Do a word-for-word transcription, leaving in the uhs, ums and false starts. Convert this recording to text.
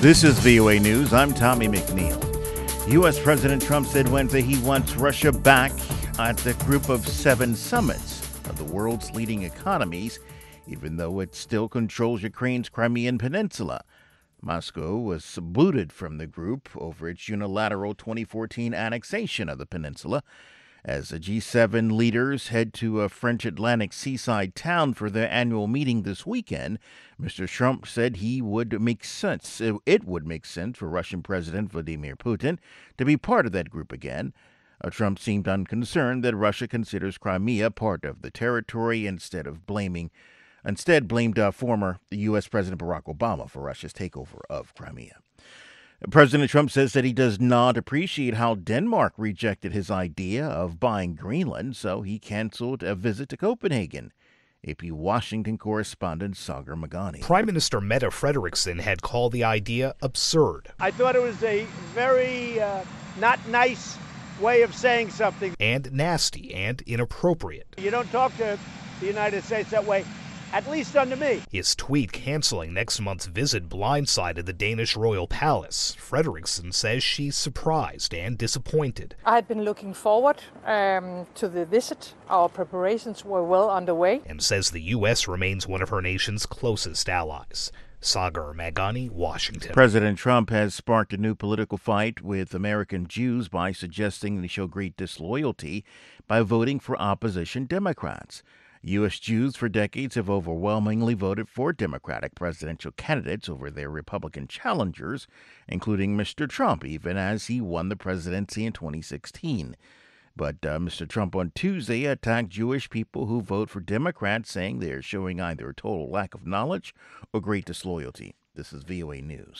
This is V O A News. I'm Tommy McNeil. U S. President Trump said Wednesday he wants Russia back at the Group of Seven summits of the world's leading economies, even though it still controls Ukraine's Crimean Peninsula. Moscow was booted from the group over its unilateral twenty fourteen annexation of the peninsula. As the G seven leaders head to a French Atlantic seaside town for their annual meeting this weekend, Mister Trump said he would make sense. It would make sense for Russian President Vladimir Putin to be part of that group again. Uh, Trump seemed unconcerned that Russia considers Crimea part of the territory instead of blaming, instead blamed uh, former U S. President Barack Obama for Russia's takeover of Crimea. President Trump says that he does not appreciate how Denmark rejected his idea of buying Greenland, so he canceled a visit to Copenhagen. A P Washington correspondent Sagar Magani. Prime Minister Mette Frederiksen had called the idea absurd. I thought it was a very uh, not nice way of saying something. And nasty and inappropriate. You don't talk to the United States that way. At least unto me. His tweet canceling next month's visit blindsided the Danish royal palace. Frederiksen says she's surprised and disappointed. I had been looking forward um, to the visit. Our preparations were well underway. And says the U S remains one of her nation's closest allies. Sagar Magani, Washington. President Trump has sparked a new political fight with American Jews by suggesting they show great disloyalty by voting for opposition Democrats. U S. Jews for decades have overwhelmingly voted for Democratic presidential candidates over their Republican challengers, including Mister Trump, even as he won the presidency in twenty sixteen. But uh, Mister Trump on Tuesday attacked Jewish people who vote for Democrats, saying they are showing either a total lack of knowledge or great disloyalty. This is V O A News.